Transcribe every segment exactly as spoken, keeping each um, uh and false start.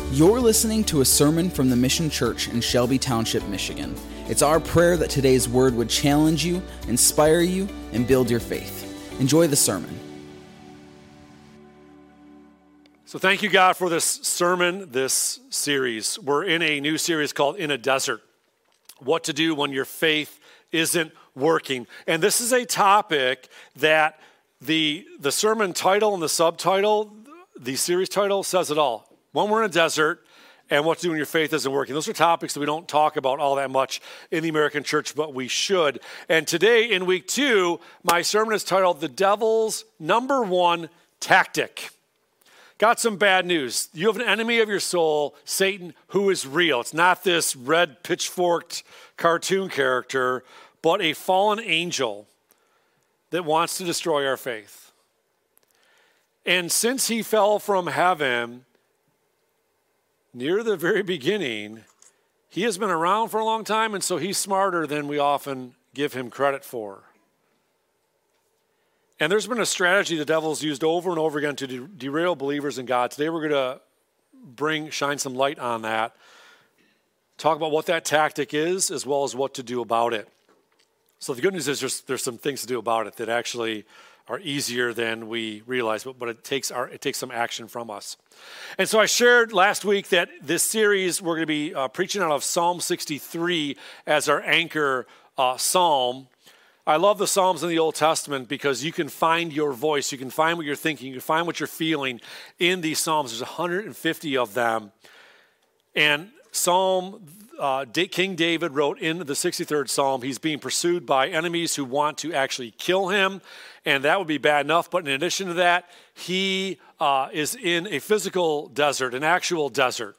You're listening to a sermon from the Mission Church in Shelby Township, Michigan. It's our prayer that today's word would challenge you, inspire you, and build your faith. Enjoy the sermon. So thank you, God, for this sermon, this series. We're in a new series called In a Desert, What to Do When Your Faith Isn't Working. And this is a topic that the, the sermon title and the subtitle, the series title says it all. When we're in a desert, and what to do when your faith isn't working. Those are topics that we don't talk about all that much in the American church, but we should. And today, in week two, my sermon is titled, The Devil's Number One Tactic. Got some bad news. You have an enemy of your soul, Satan, who is real. It's not this red pitchforked cartoon character, but a fallen angel that wants to destroy our faith. And since he fell from heaven, near the very beginning, he has been around for a long time, and so he's smarter than we often give him credit for. And there's been a strategy the devil's used over and over again to de- derail believers in God. Today we're going to bring, shine some light on that, talk about what that tactic is, as well as what to do about it. So the good news is there's, there's some things to do about it that actually are easier than we realize, but, but it takes our it takes some action from us. And so I shared last week that this series, we're going to be uh, preaching out of Psalm sixty-three as our anchor uh, psalm. I love the Psalms in the Old Testament because you can find your voice, you can find what you're thinking, you can find what you're feeling in these Psalms. There's one hundred fifty of them. And Psalm, uh, King David wrote in the sixty-third Psalm, he's being pursued by enemies who want to actually kill him. And that would be bad enough. But in addition to that, he uh, is in a physical desert, an actual desert.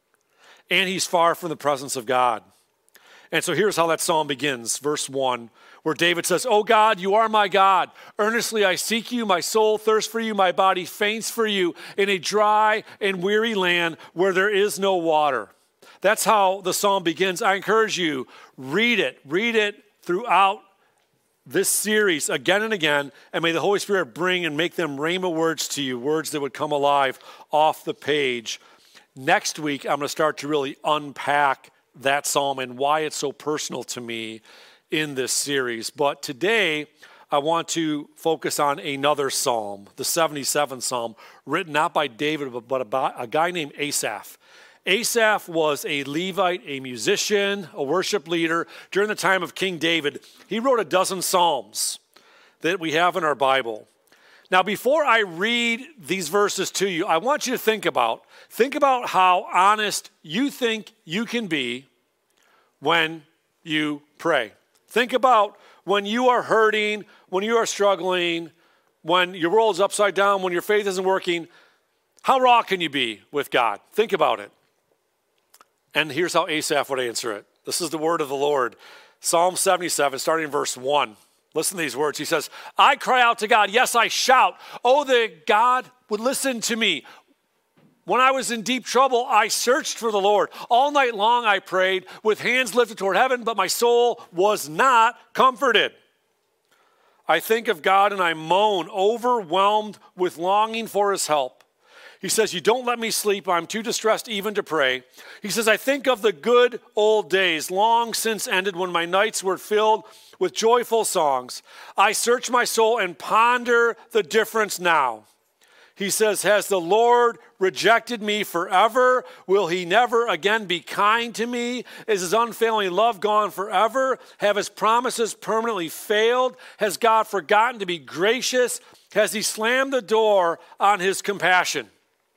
And he's far from the presence of God. And so here's how that psalm begins, verse one, where David says, "O God, you are my God. Earnestly I seek you. My soul thirsts for you. My body faints for you in a dry and weary land where there is no water." That's how the psalm begins. I encourage you, read it. Read it throughout this series again and again, and may the Holy Spirit bring and make them rhema words to you, words that would come alive off the page. Next week, I'm going to start to really unpack that psalm and why it's so personal to me in this series. But today, I want to focus on another psalm, the seventy-seventh Psalm, written not by David, but about a guy named Asaph. Asaph was a Levite, a musician, a worship leader during the time of King David. He wrote a dozen psalms that we have in our Bible. Now, before I read these verses to you, I want you to think about, think about how honest you think you can be when you pray. Think about when you are hurting, when you are struggling, when your world's upside down, when your faith isn't working. How raw can you be with God? Think about it. And here's how Asaph would answer it. This is the word of the Lord. Psalm seventy-seven, starting in verse one. Listen to these words. He says, "I cry out to God. Yes, I shout. Oh, that God would listen to me. When I was in deep trouble, I searched for the Lord. All night long I prayed with hands lifted toward heaven, but my soul was not comforted. I think of God and I moan, overwhelmed with longing for his help. He says, you don't let me sleep. I'm too distressed even to pray. He says, I think of the good old days, long since ended, when my nights were filled with joyful songs. I search my soul and ponder the difference now. He says, has the Lord rejected me forever? Will he never again be kind to me? Is his unfailing love gone forever? Have his promises permanently failed? Has God forgotten to be gracious? Has he slammed the door on his compassion?"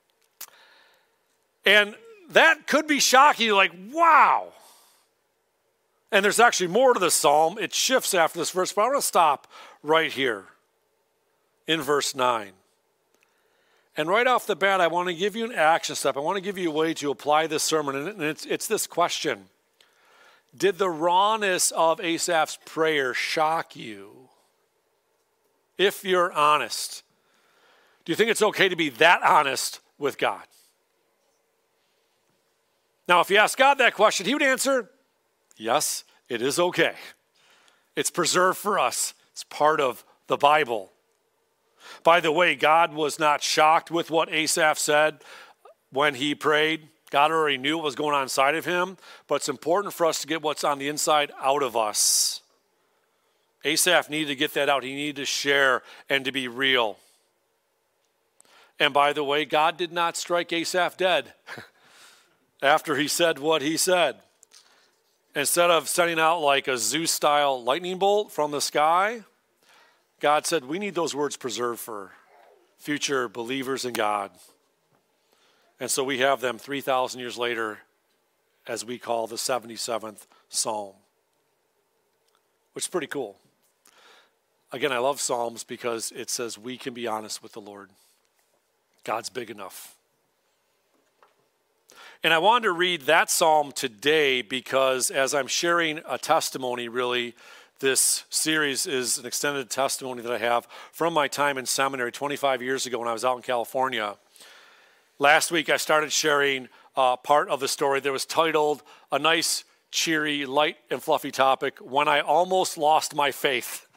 And that could be shocking. You're like, wow. And there's actually more to this psalm. It shifts after this verse, but I want to stop right here in verse nine. And right off the bat, I want to give you an action step. I want to give you a way to apply this sermon. And it's, it's this question. Did the rawness of Asaph's prayer shock you? If you're honest, do you think it's okay to be that honest with God? Now, if you ask God that question, he would answer, yes, it is okay. It's preserved for us. It's part of the Bible. By the way, God was not shocked with what Asaph said when he prayed. God already knew what was going on inside of him, but it's important for us to get what's on the inside out of us. Asaph needed to get that out. He needed to share and to be real. And by the way, God did not strike Asaph dead after he said what he said. Instead of sending out like a Zeus-style lightning bolt from the sky, God said, we need those words preserved for future believers in God. And so we have them three thousand years later, as we call the seventy-seventh Psalm, which is pretty cool. Again, I love Psalms because it says we can be honest with the Lord. God's big enough. And I wanted to read that psalm today because as I'm sharing a testimony, really, this series is an extended testimony that I have from my time in seminary twenty-five years ago when I was out in California. Last week, I started sharing uh, part of the story that was titled, a nice, cheery, light, and fluffy topic, When I Almost Lost My Faith.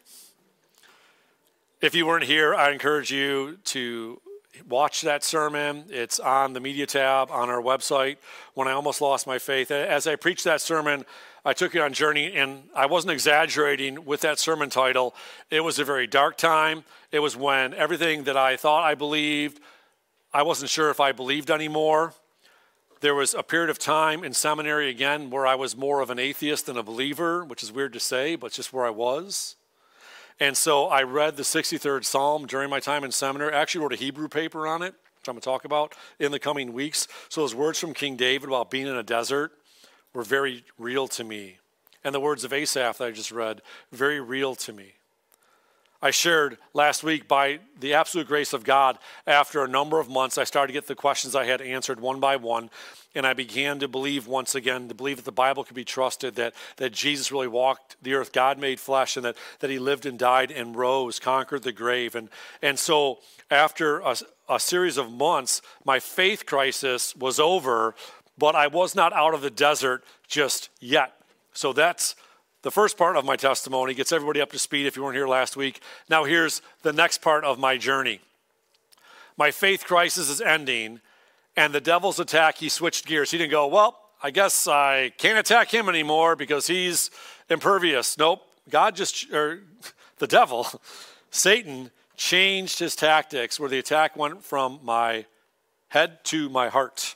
If you weren't here, I encourage you to watch that sermon. It's on the media tab on our website, When I Almost Lost My Faith. As I preached that sermon, I took it on journey, and I wasn't exaggerating with that sermon title. It was a very dark time. It was when everything that I thought I believed, I wasn't sure if I believed anymore. There was a period of time in seminary, again, where I was more of an atheist than a believer, which is weird to say, but it's just where I was. And so I read the sixty-third Psalm during my time in seminary. I actually wrote a Hebrew paper on it, which I'm going to talk about in the coming weeks. So those words from King David about being in a desert were very real to me. And the words of Asaph that I just read, very real to me. I shared last week, by the absolute grace of God, after a number of months, I started to get the questions I had answered one by one, and I began to believe once again, to believe that the Bible could be trusted, that, that Jesus really walked the earth, God made flesh, and that, that he lived and died and rose, conquered the grave. And, and so after a, a series of months, my faith crisis was over, but I was not out of the desert just yet. So that's the first part of my testimony. Gets everybody up to speed if you weren't here last week. Now here's the next part of my journey. My faith crisis is ending, and the devil's attack, he switched gears. He didn't go, well, I guess I can't attack him anymore because he's impervious. Nope. God just, or the devil, Satan, changed his tactics where the attack went from my head to my heart.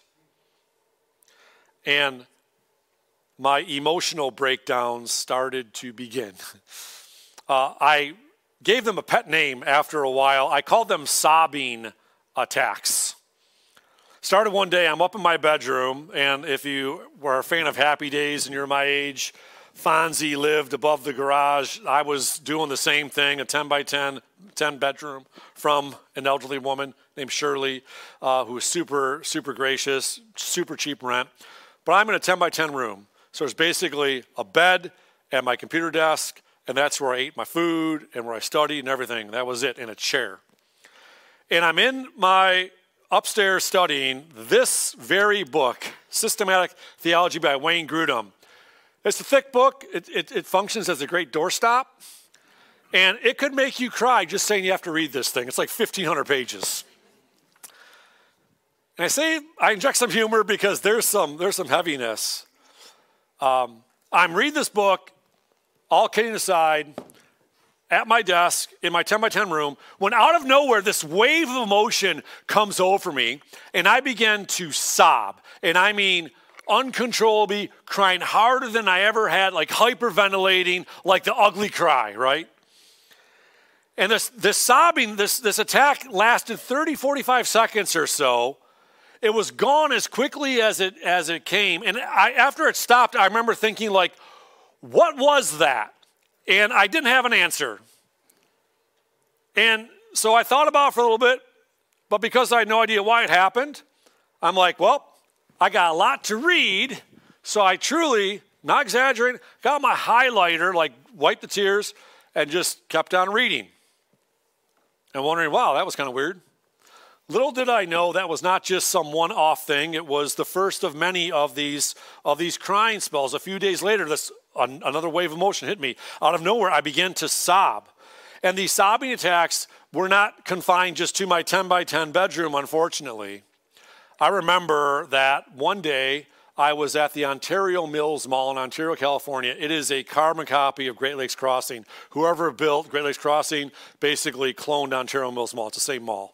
And my emotional breakdowns started to begin. Uh, I gave them a pet name after a while. I called them sobbing attacks. Started one day, I'm up in my bedroom, and if you were a fan of Happy Days and you're my age, Fonzie lived above the garage. I was doing the same thing, a ten by ten, ten bedroom from an elderly woman named Shirley, uh, who was super, super gracious, super cheap rent. But I'm in a ten by ten room. So it's basically a bed and my computer desk, and that's where I ate my food and where I studied and everything. That was it, in a chair. And I'm in my upstairs studying this very book, Systematic Theology by Wayne Grudem. It's a thick book. It, it, it functions as a great doorstop. And it could make you cry just saying you have to read this thing. It's like fifteen hundred pages. And I say I inject some humor because there's some, there's some heaviness. Um, I'm reading this book, all kidding aside, at my desk in my ten by ten room, when out of nowhere this wave of emotion comes over me, and I begin to sob. And I mean uncontrollably, crying harder than I ever had, like hyperventilating, like the ugly cry, right? And this, this sobbing, this, this attack lasted thirty, forty-five seconds or so. It was gone as quickly as it as it came. And I, after it stopped, I remember thinking, like, what was that? And I didn't have an answer. And so I thought about it for a little bit, but because I had no idea why it happened, I'm like, well, I got a lot to read. So I truly, not exaggerating, got my highlighter, like wiped the tears, and just kept on reading. And wondering, wow, that was kind of weird. Little did I know that was not just some one-off thing. It was the first of many of these of these crying spells. A few days later, this an, another wave of emotion hit me. Out of nowhere, I began to sob. And these sobbing attacks were not confined just to my ten by ten bedroom, unfortunately. I remember that one day I was at the Ontario Mills Mall in Ontario, California. It is a carbon copy of Great Lakes Crossing. Whoever built Great Lakes Crossing basically cloned Ontario Mills Mall. It's the same mall.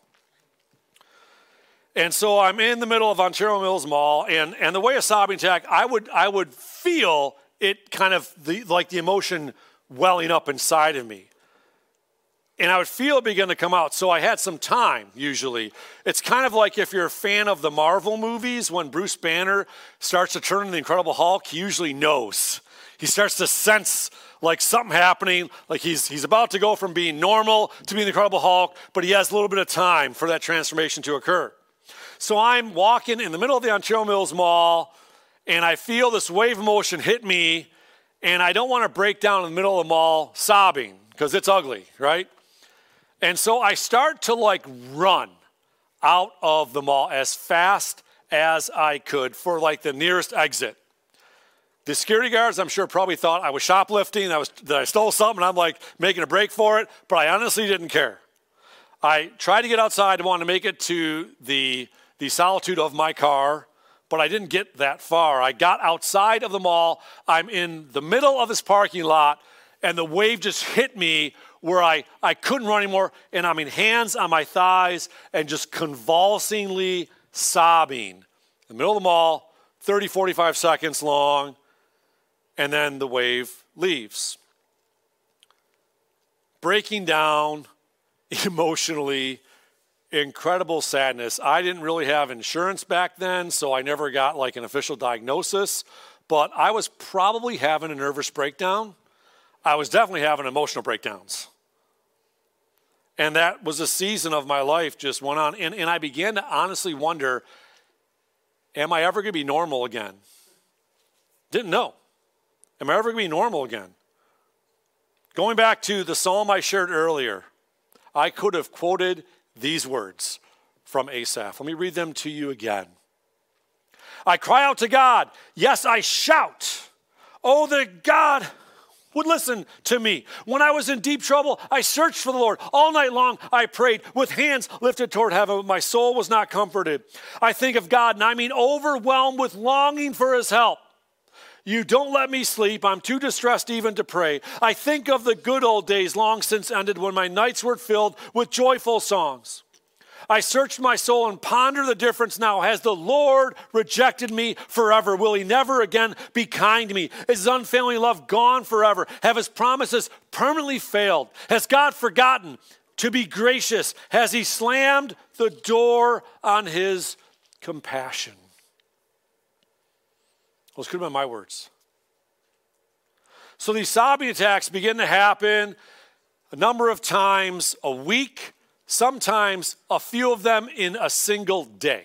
And so I'm in the middle of Ontario Mills Mall, and, and the way a sobbing attack, I would I would feel it kind of the, like the emotion welling up inside of me. And I would feel it begin to come out. So I had some time, usually. It's kind of like if you're a fan of the Marvel movies, when Bruce Banner starts to turn into the Incredible Hulk, he usually knows. He starts to sense like something happening, like he's he's about to go from being normal to being the Incredible Hulk, but he has a little bit of time for that transformation to occur. So I'm walking in the middle of the Ontario Mills Mall, and I feel this wave of emotion hit me, and I don't want to break down in the middle of the mall sobbing, because it's ugly, right? And so I start to like run out of the mall as fast as I could for like the nearest exit. The security guards, I'm sure, probably thought I was shoplifting, that, I was, that I stole something, and I'm like making a break for it, but I honestly didn't care. I tried to get outside, I wanted to make it to the, the solitude of my car, but I didn't get that far. I got outside of the mall, I'm in the middle of this parking lot, and the wave just hit me where I, I couldn't run anymore, and I'm in hands on my thighs and just convulsingly sobbing. In the middle of the mall, thirty, forty-five seconds long, and then the wave leaves. Breaking down emotionally, incredible sadness. I didn't really have insurance back then, so I never got like an official diagnosis, but I was probably having a nervous breakdown. I was definitely having emotional breakdowns. And that was a season of my life just went on. And, and I began to honestly wonder, am I ever going to be normal again? Didn't know. Am I ever going to be normal again? Going back to the psalm I shared earlier, I could have quoted these words from Asaph. Let me read them to you again. I cry out to God. Yes, I shout. Oh, that God would listen to me. When I was in deep trouble, I searched for the Lord. All night long, I prayed with hands lifted toward heaven, but my soul was not comforted. I think of God, and I mean overwhelmed with longing for his help. You don't let me sleep. I'm too distressed even to pray. I think of the good old days long since ended when my nights were filled with joyful songs. I searched my soul and ponder the difference now. Has the Lord rejected me forever? Will he never again be kind to me? Is his unfailing love gone forever? Have his promises permanently failed? Has God forgotten to be gracious? Has he slammed the door on his compassion? Those could have been my words. So these sobbing attacks begin to happen a number of times a week, sometimes a few of them in a single day.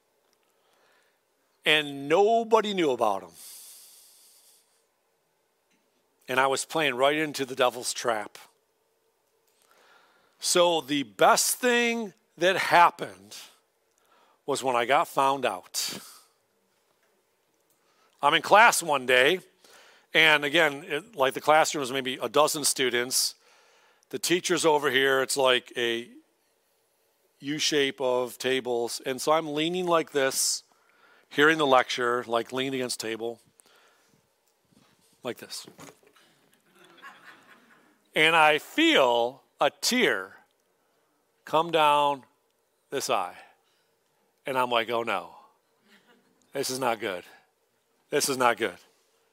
And nobody knew about them. And I was playing right into the devil's trap. So the best thing that happened was when I got found out. I'm in class one day, and again, it, like the classroom is maybe a dozen students. The teacher's over here. It's like a U-shape of tables. And so I'm leaning like this, hearing the lecture, like leaning against table, like this. And I feel a tear come down this eye. And I'm like, oh no, this is not good. This is not good.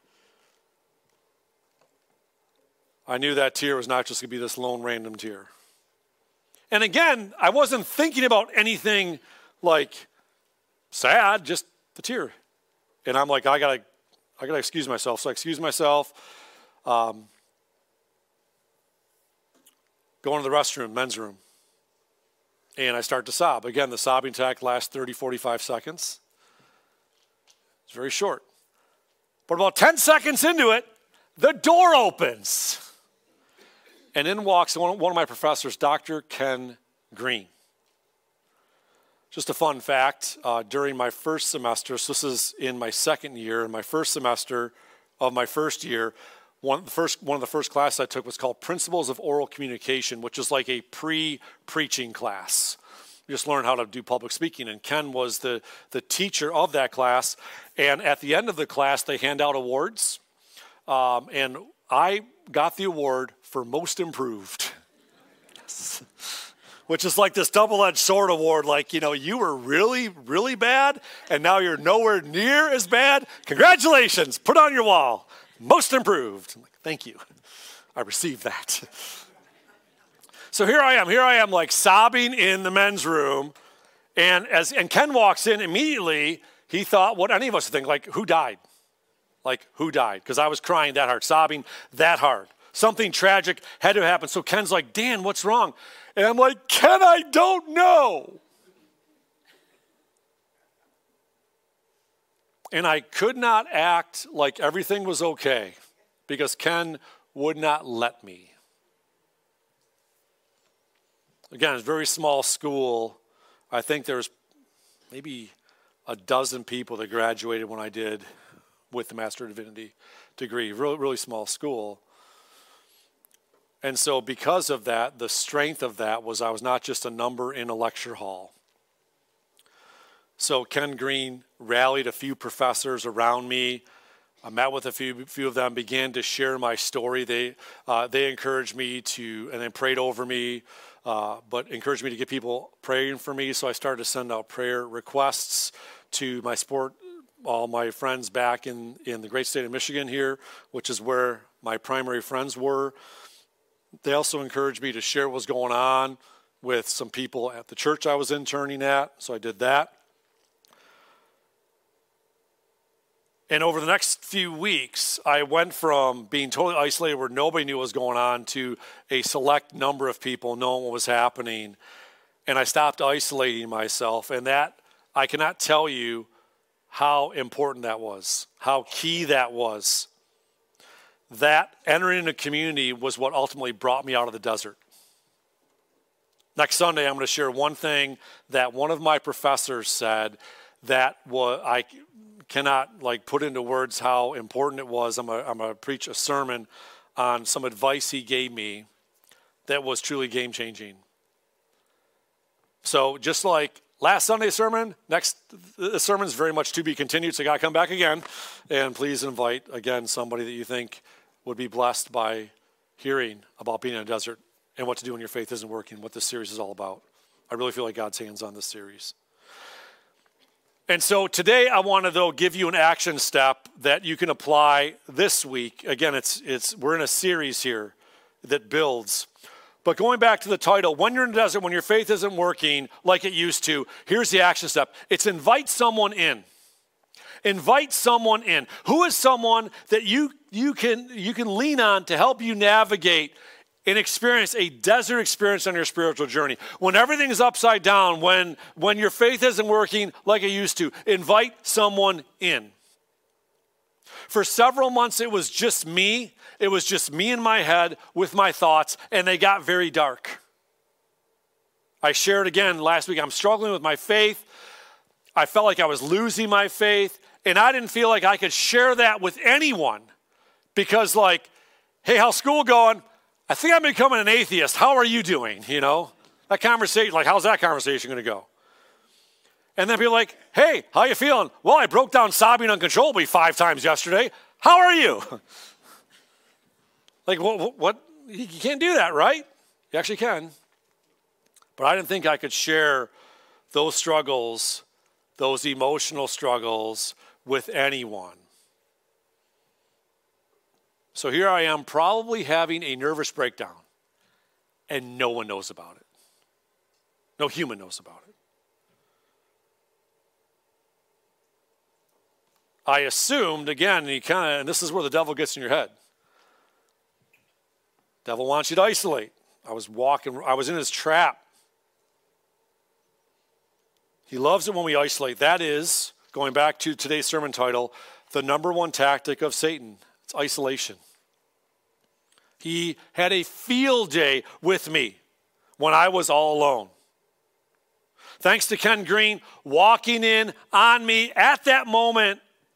I knew that tear was not just going to be this lone random tear. And again, I wasn't thinking about anything like sad, just the tear. And I'm like, I gotta, I gotta excuse myself. So I excuse myself. Um, go into the restroom, men's room. And I start to sob. Again, the sobbing attack lasts thirty, forty-five seconds. It's very short. But about ten seconds into it, the door opens. And in walks one of my professors, Doctor Ken Green. Just a fun fact, uh, during my first semester, so this is in my second year, in my first semester of my first year, one, the first, one of the first classes I took was called Principles of Oral Communication, which is like a pre-preaching class. just learn how to do public speaking. And Ken was the, the teacher of that class. And at the end of the class, they hand out awards. Um, and I got the award for most improved. Yes. Which is like this double-edged sword award. Like, you know, you were really, really bad, and now you're nowhere near as bad. Congratulations. Put on your wall. Most improved. I'm like, thank you. I received that. So here I am. Here I am, like, sobbing in the men's room. And as and Ken walks in immediately, he thought what any of us would think, like, who died? Like, who died? Because I was crying that hard, sobbing that hard. Something tragic had to happen. So Ken's like, Dan, what's wrong? And I'm like, Ken, I don't know. And I could not act like everything was okay because Ken would not let me. Again, it's a very small school. I think there's maybe a dozen people that graduated when I did with the Master of Divinity degree. Really, really small school. And so because of that, the strength of that was I was not just a number in a lecture hall. So Ken Green rallied a few professors around me. I met with a few, few of them, began to share my story. They uh, they encouraged me to, and then prayed over me, uh, but encouraged me to get people praying for me. So I started to send out prayer requests to my sport, all my friends back in, in the great state of Michigan here, which is where my primary friends were. They also encouraged me to share what was going on with some people at the church I was interning at, so I did that. And over the next few weeks, I went from being totally isolated where nobody knew what was going on to a select number of people knowing what was happening. And I stopped isolating myself. And that, I cannot tell you how important that was, how key that was. That entering a community was what ultimately brought me out of the desert. Next Sunday, I'm going to share one thing that one of my professors said that was, I cannot like put into words how important it was. I'm going to preach a sermon on some advice he gave me that was truly game-changing. So just like last Sunday's sermon, next the sermon is very much to be continued, so you got to come back again. And please invite, again, somebody that you think would be blessed by hearing about being in a desert and what to do when your faith isn't working, what this series is all about. I really feel like God's hands on this series. And so today I want to, though, give you an action step that you can apply this week. Again, it's it's we're in a series here that builds. But going back to the title, when you're in the desert, when your faith isn't working like it used to, here's the action step. It's invite someone in. Invite someone in. Who is someone that you you can you can lean on to help you navigate and experience a desert experience on your spiritual journey? When everything is upside down, when when your faith isn't working like it used to, invite someone in. For several months, it was just me. It was just me in my head with my thoughts, and they got very dark. I shared again last week, I'm struggling with my faith. I felt like I was losing my faith, and I didn't feel like I could share that with anyone because, like, hey, how's school going? I think I'm becoming an atheist. How are you doing? You know, that conversation, like, how's that conversation going to go? And then people like, hey, how you feeling? Well, I broke down sobbing uncontrollably five times yesterday. How are you? Like, what, what? You can't do that, right? You actually can. But I didn't think I could share those struggles, those emotional struggles with anyone. So here I am probably having a nervous breakdown, and no one knows about it. No human knows about it. I assumed, again, you kind of, and this is where the devil gets in your head. Devil wants you to isolate. I was walking, I was in his trap. He loves it when we isolate. That is, going back to today's sermon title, the number one tactic of Satan. It's isolation. He had a field day with me when I was all alone. Thanks to Ken Green walking in on me at that moment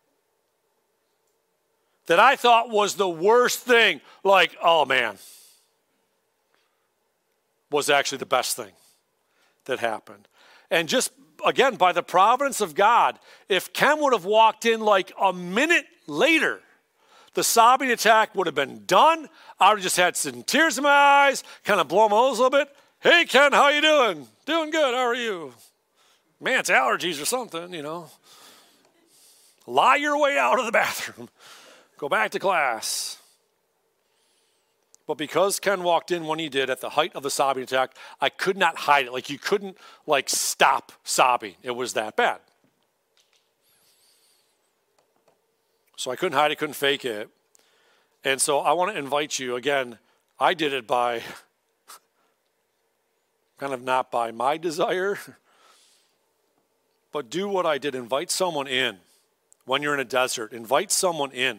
that I thought was the worst thing, like, oh man, was actually the best thing that happened. And just, again, by the providence of God, if Ken would have walked in like a minute later, the sobbing attack would have been done. I would have just had some tears in my eyes, kind of blow my nose a little bit. Hey, Ken, how you doing? Doing good. How are you? Man, it's allergies or something, you know. Lie your way out of the bathroom. Go back to class. But because Ken walked in when he did at the height of the sobbing attack, I could not hide it. Like you couldn't like stop sobbing. It was that bad. So I couldn't hide it, couldn't fake it. And so I want to invite you, again, I did it by, kind of not by my desire, but do what I did. Invite someone in when you're in a desert. Invite someone in.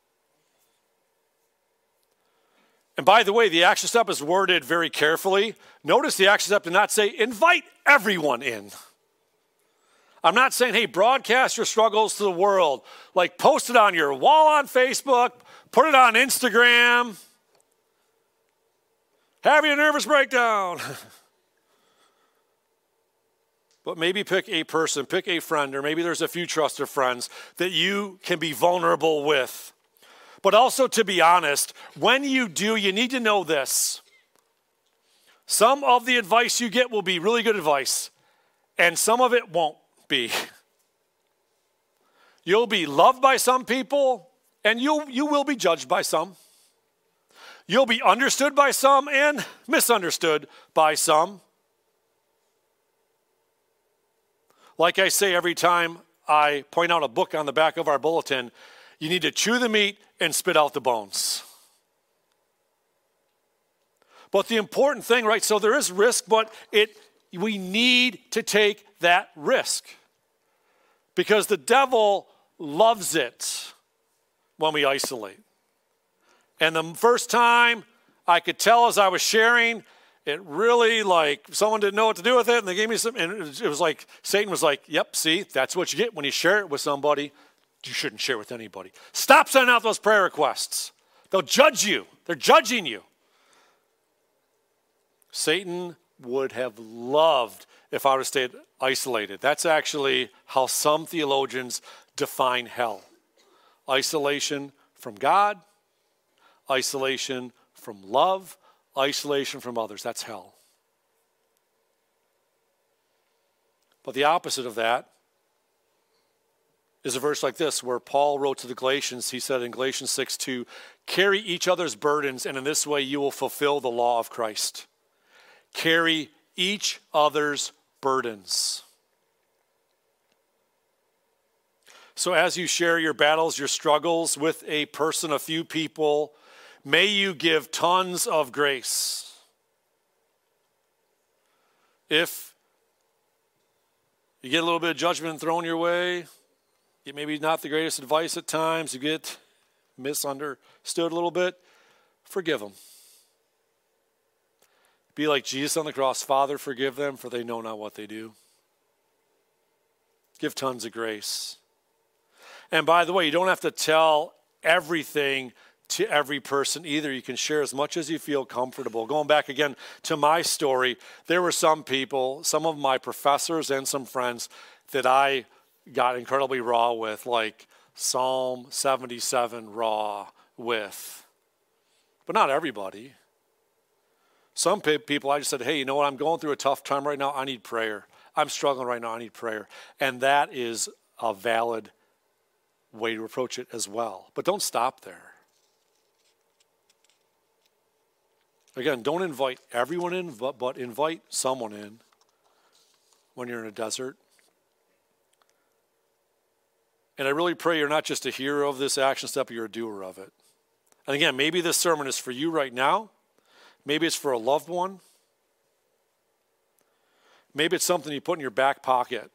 And by the way, the action step is worded very carefully. Notice the action step did not say, invite everyone in. I'm not saying, hey, broadcast your struggles to the world. Like post it on your wall on Facebook, put it on Instagram. Having a nervous breakdown. But maybe pick a person, pick a friend, or maybe there's a few trusted friends that you can be vulnerable with. But also, to be honest, when you do, you need to know this. Some of the advice you get will be really good advice, and some of it won't be. You'll be loved by some people, and you'll, you will be judged by some. You'll be understood by some and misunderstood by some. Like I say every time I point out a book on the back of our bulletin, you need to chew the meat and spit out the bones. But the important thing, right, so there is risk, but it we need to take that risk. Because the devil loves it when we isolate. And the first time I could tell as I was sharing, it really like someone didn't know what to do with it, and they gave me some, and it was like Satan was like, yep, see, that's what you get when you share it with somebody. You shouldn't share with anybody. Stop sending out those prayer requests. They'll judge you. They're judging you. Satan would have loved if I would have stayed isolated. That's actually how some theologians define hell. Isolation from God, isolation from love, isolation from others. That's hell. But the opposite of that is a verse like this where Paul wrote to the Galatians. He said in Galatians six two, carry each other's burdens, and in this way you will fulfill the law of Christ. Carry each other's burdens. So as you share your battles, your struggles with a person, a few people, may you give tons of grace. If you get a little bit of judgment thrown your way, get maybe not the greatest advice at times, you get misunderstood a little bit, forgive them. Be like Jesus on the cross. Father, forgive them, for they know not what they do. Give tons of grace. And by the way, you don't have to tell everything to every person either. You can share as much as you feel comfortable. Going back again to my story, there were some people, some of my professors and some friends that I got incredibly raw with, like Psalm seventy-seven raw with. But not everybody. Some people, I just said, hey, you know what? I'm going through a tough time right now. I need prayer. I'm struggling right now. I need prayer. And that is a valid way to approach it as well. But don't stop there. Again, don't invite everyone in, but, but invite someone in when you're in a desert. And I really pray you're not just a hearer of this action step, you're a doer of it. And again, maybe this sermon is for you right now. Maybe it's for a loved one. Maybe it's something you put in your back pocket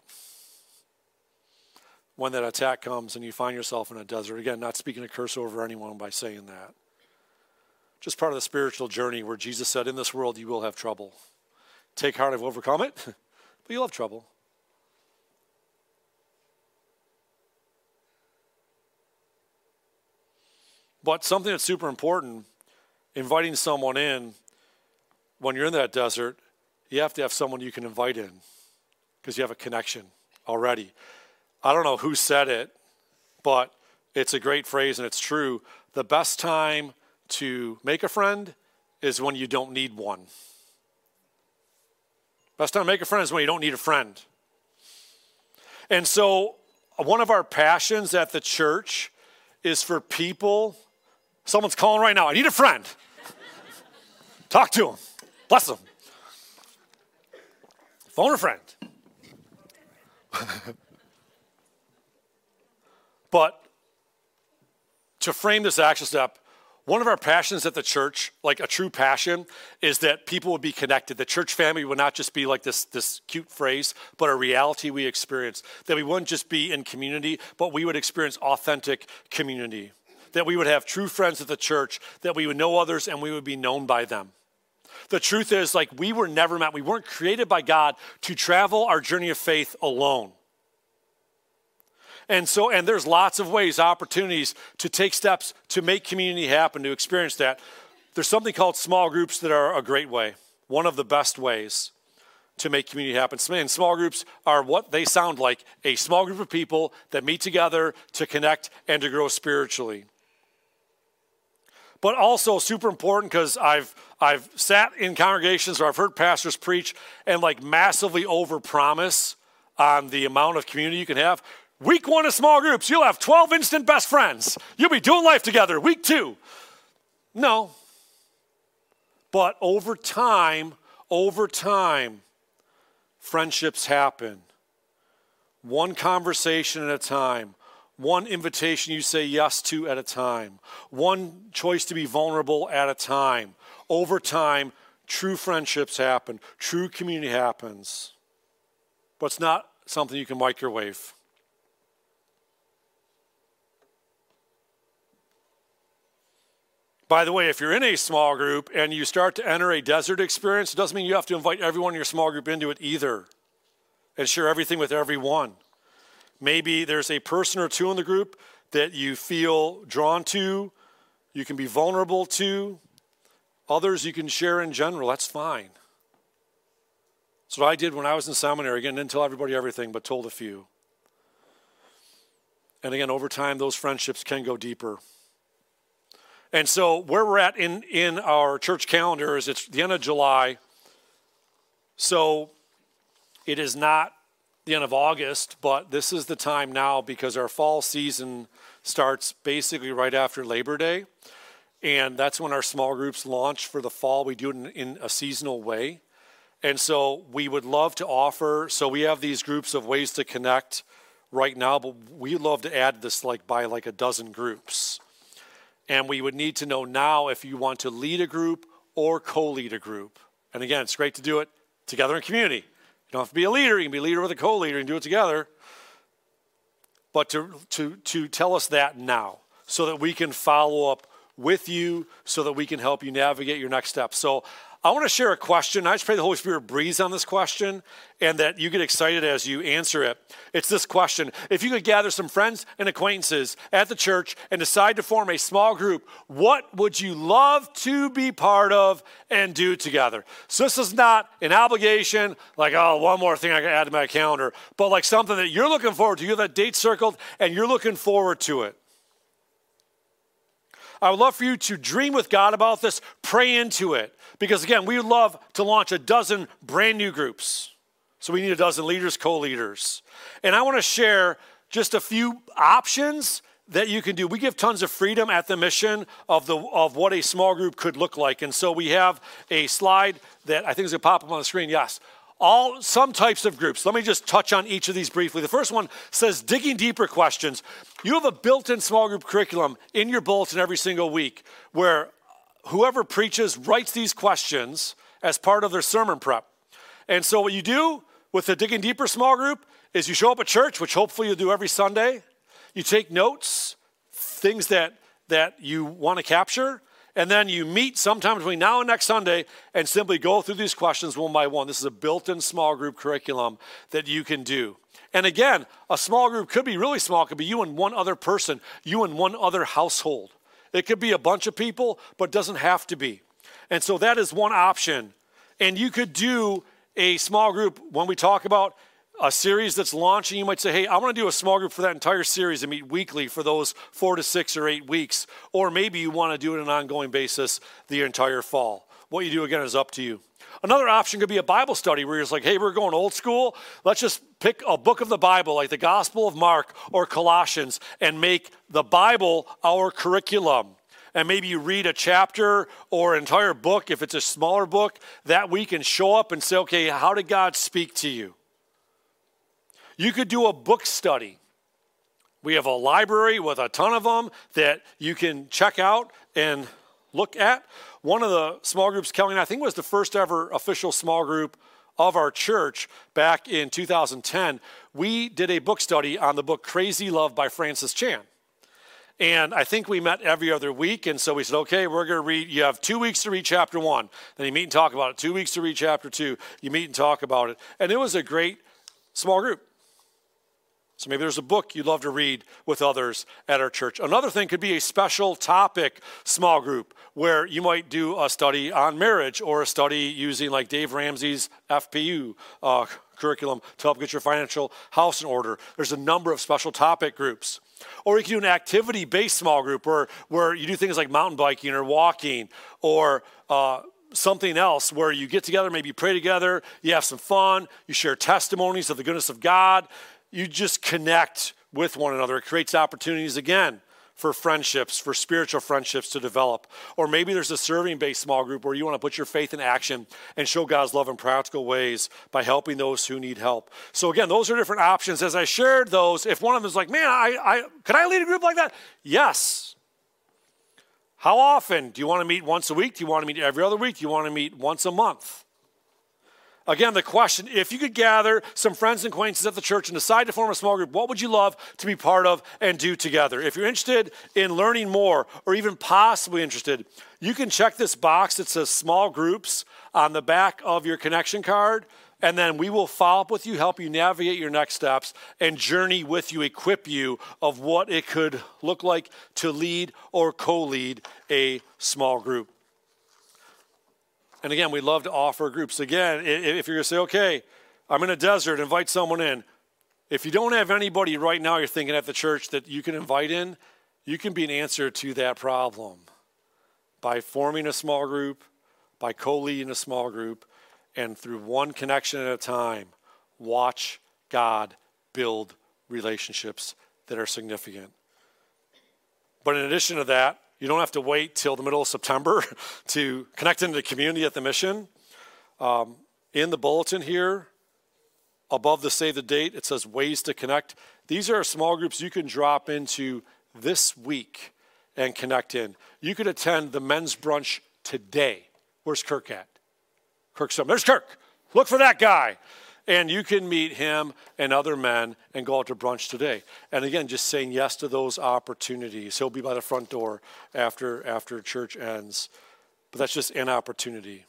when that attack comes and you find yourself in a desert. Again, not speaking a curse over anyone by saying that. Just part of the spiritual journey where Jesus said, in this world you will have trouble. Take heart, I've overcome it, but you'll have trouble. But something that's super important, inviting someone in, when you're in that desert, you have to have someone you can invite in. because you have a connection already. I don't know who said it, but it's a great phrase and it's true. The best time to make a friend is when you don't need one. Best time to make a friend is when you don't need a friend. And so one of our passions at the church is for people. Someone's calling right now. I need a friend. Talk to him. Bless him. Phone a friend. But to frame this action step, one of our passions at the church, like a true passion, is that people would be connected. The church family would not just be like this, this cute phrase, but a reality we experience. That we wouldn't just be in community, but we would experience authentic community. That we would have true friends at the church, that we would know others and we would be known by them. The truth is, like, we were never meant, we weren't created by God to travel our journey of faith alone. And so, and there's lots of ways, opportunities to take steps to make community happen, to experience that. There's something called small groups that are a great way, one of the best ways to make community happen. And small groups are what they sound like, a small group of people that meet together to connect and to grow spiritually. But also super important, because I've I've sat in congregations or I've heard pastors preach and like massively overpromise on the amount of community you can have. Week one of small groups, you'll have twelve instant best friends. You'll be doing life together. Week two. No. But over time, over time, friendships happen. One conversation at a time. One invitation you say yes to at a time. One choice to be vulnerable at a time. Over time, true friendships happen. True community happens. But it's not something you can microwave. By the way, if you're in a small group and you start to enter a desert experience, it doesn't mean you have to invite everyone in your small group into it either and share everything with everyone. Maybe there's a person or two in the group that you feel drawn to, you can be vulnerable to. Others you can share in general, that's fine. That's what I did when I was in seminary. Again, didn't tell everybody everything, but told a few. And again, over time, those friendships can go deeper. And so where we're at in, in our church calendar is it's the end of July. So it is not the end of August, but this is the time now because our fall season starts basically right after Labor Day. And that's when our small groups launch for the fall. We do it in, in a seasonal way. And so we would love to offer, so we have these groups of ways to connect right now, but we'd love to add this like by like a dozen groups. And we would need to know now if you want to lead a group or co-lead a group. And again, it's great to do it together in community. You don't have to be a leader. You can be a leader with a co-leader and do it together. But to, to, to tell us that now so that we can follow up with you, so that we can help you navigate your next steps. So I want to share a question. I just pray the Holy Spirit breathes on this question and that you get excited as you answer it. It's this question. If you could gather some friends and acquaintances at the church and decide to form a small group, what would you love to be part of and do together? So this is not an obligation, like, oh, one more thing I can add to my calendar, but like something that you're looking forward to. You have that date circled and you're looking forward to it. I would love for you to dream with God about this, pray into it. Because again, we would love to launch a dozen brand new groups. So we need a dozen leaders, co-leaders. And I want to share just a few options that you can do. We give tons of freedom at the mission of, the, of what a small group could look like. And so we have a slide that I think is going to pop up on the screen. Yes. All some types of groups. Let me just touch on each of these briefly. The first one says digging deeper questions. You have a built-in small group curriculum in your bulletin every single week where whoever preaches writes these questions as part of their sermon prep. And so what you do with the digging deeper small group is you show up at church, which hopefully you'll do every Sunday. You take notes, things that, that you want to capture. And then you meet sometime between now and next Sunday and simply go through these questions one by one. This is a built-in small group curriculum that you can do. And again, a small group could be really small. It could be you and one other person, you and one other household. It could be a bunch of people, but it doesn't have to be. And so that is one option. And you could do a small group when we talk about a series that's launching, you might say, hey, I want to do a small group for that entire series and meet weekly for those four to six or eight weeks. Or maybe you want to do it on an ongoing basis the entire fall. What you do, again, is up to you. Another option could be a Bible study where you're just like, hey, we're going old school. Let's just pick a book of the Bible, like the Gospel of Mark or Colossians, and make the Bible our curriculum. And maybe you read a chapter or an entire book, if it's a smaller book, that week and show up and say, okay, how did God speak to you? You could do a book study. We have a library with a ton of them that you can check out and look at. One of the small groups, Kelly, I think was the first ever official small group of our church back in two thousand ten. We did a book study on the book Crazy Love by Francis Chan. And I think we met every other week, and so we said, okay, we're going to read, you have two weeks to read chapter one. Then you meet and talk about it. Two weeks to read chapter two. You meet and talk about it. And it was a great small group. So maybe there's a book you'd love to read with others at our church. Another thing could be a special topic small group where you might do a study on marriage or a study using like Dave Ramsey's F P U uh, curriculum to help get your financial house in order. There's a number of special topic groups. Or you can do an activity-based small group where, where you do things like mountain biking or walking or uh, something else where you get together, maybe you pray together, you have some fun, you share testimonies of the goodness of God. You just connect with one another. It creates opportunities, again, for friendships, for spiritual friendships to develop. Or maybe there's a serving-based small group where you want to put your faith in action and show God's love in practical ways by helping those who need help. So again, those are different options. As I shared those, if one of them is like, man, I, I could I lead a group like that? Yes. How often? Do you want to meet once a week? Do you want to meet every other week? Do you want to meet once a month? Again, the question, if you could gather some friends and acquaintances at the church and decide to form a small group, what would you love to be part of and do together? If you're interested in learning more or even possibly interested, you can check this box that says small groups on the back of your connection card, and then we will follow up with you, help you navigate your next steps, and journey with you, equip you of what it could look like to lead or co-lead a small group. And again, we love to offer groups. Again, if you're going to say, okay, I'm in a desert, invite someone in. If you don't have anybody right now you're thinking at the church that you can invite in, you can be an answer to that problem by forming a small group, by co-leading a small group, and through one connection at a time, watch God build relationships that are significant. But in addition to that, you don't have to wait till the middle of September to connect into the community at the mission. Um, in the bulletin here, above the save the date, it says ways to connect. These are small groups you can drop into this week and connect in. You could attend the men's brunch today. Where's Kirk at? Kirk's somewhere. There's Kirk. Look for that guy. And you can meet him and other men and go out to brunch today. And again, just saying yes to those opportunities. He'll be by the front door after, after church ends. But that's just an opportunity.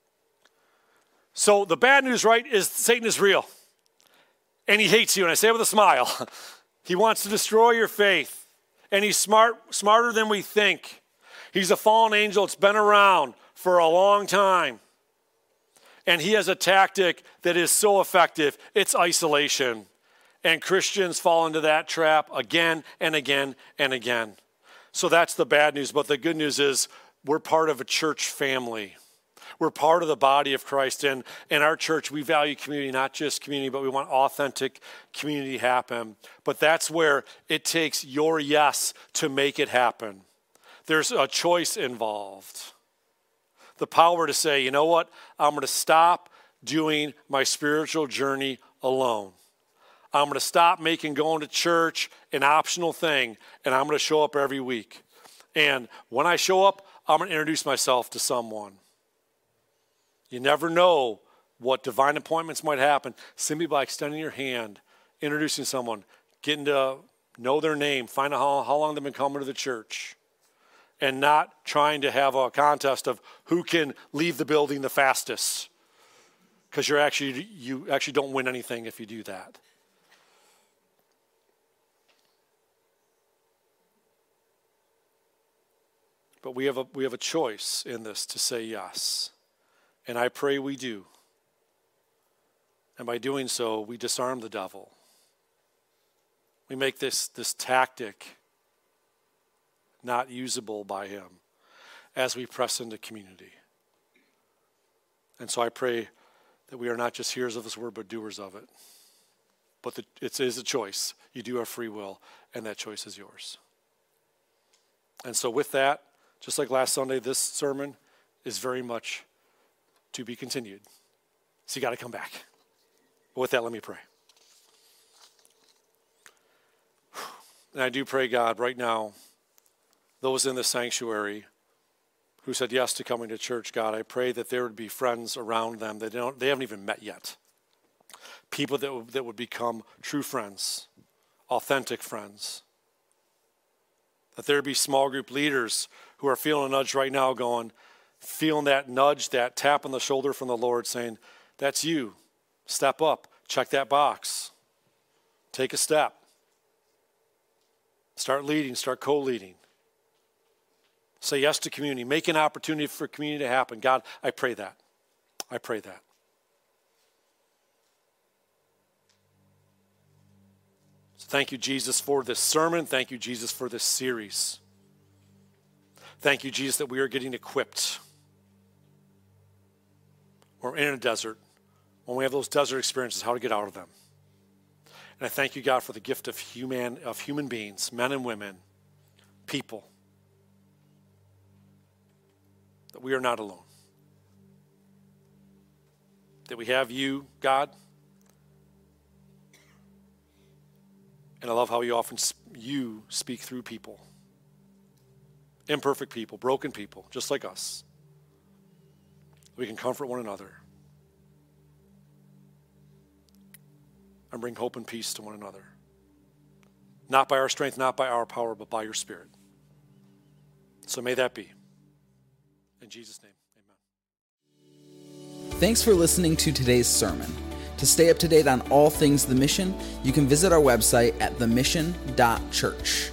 So the bad news, right, is Satan is real. And he hates you. And I say it with a smile. He wants to destroy your faith. And he's smart, smarter than we think. He's a fallen angel that's been around for a long time. And he has a tactic that is so effective, it's isolation. And Christians fall into that trap again and again and again. So that's the bad news. But the good news is we're part of a church family. We're part of the body of Christ. And in our church, we value community, not just community, but we want authentic community happen. But that's where it takes your yes to make it happen. There's a choice involved. The power to say, you know what, I'm going to stop doing my spiritual journey alone. I'm going to stop making going to church an optional thing, and I'm going to show up every week. And when I show up, I'm going to introduce myself to someone. You never know what divine appointments might happen simply by extending your hand, introducing someone, getting to know their name, find out how, how long they've been coming to the church. And not trying to have a contest of who can leave the building the fastest. Because you're actually you actually don't win anything if you do that. But we have a we have a choice in this to say yes. And I pray we do. And by doing so, we disarm the devil. We make this, this tactic not usable by him as we press into community. And so I pray that we are not just hearers of this word, but doers of it. But the, it is a choice. You do have free will, and that choice is yours. And so with that, just like last Sunday, this sermon is very much to be continued. So you got to come back. But with that, let me pray. And I do pray, God, right now, those in the sanctuary who said yes to coming to church, God, I pray that there would be friends around them that they, don't, they haven't even met yet. People that, w- that would become true friends, authentic friends. That there would be small group leaders who are feeling a nudge right now going, feeling that nudge, that tap on the shoulder from the Lord saying, that's you. Step up. Check that box. Take a step. Start leading. Start co-leading. Say yes to community. Make an opportunity for community to happen. God, I pray that. I pray that. So thank you, Jesus, for this sermon. Thank you, Jesus, for this series. Thank you, Jesus, that we are getting equipped. We're in a desert. When we have those desert experiences, how to get out of them. And I thank you, God, for the gift of human, of human beings, men and women, people. That we are not alone. That we have you, God. And I love how you often you speak through people. Imperfect people, broken people, just like us. We can comfort one another. And bring hope and peace to one another. Not by our strength, not by our power, but by your Spirit. So may that be. In Jesus' name, amen. Thanks for listening to today's sermon. To stay up to date on all things The Mission, you can visit our website at the mission dot church.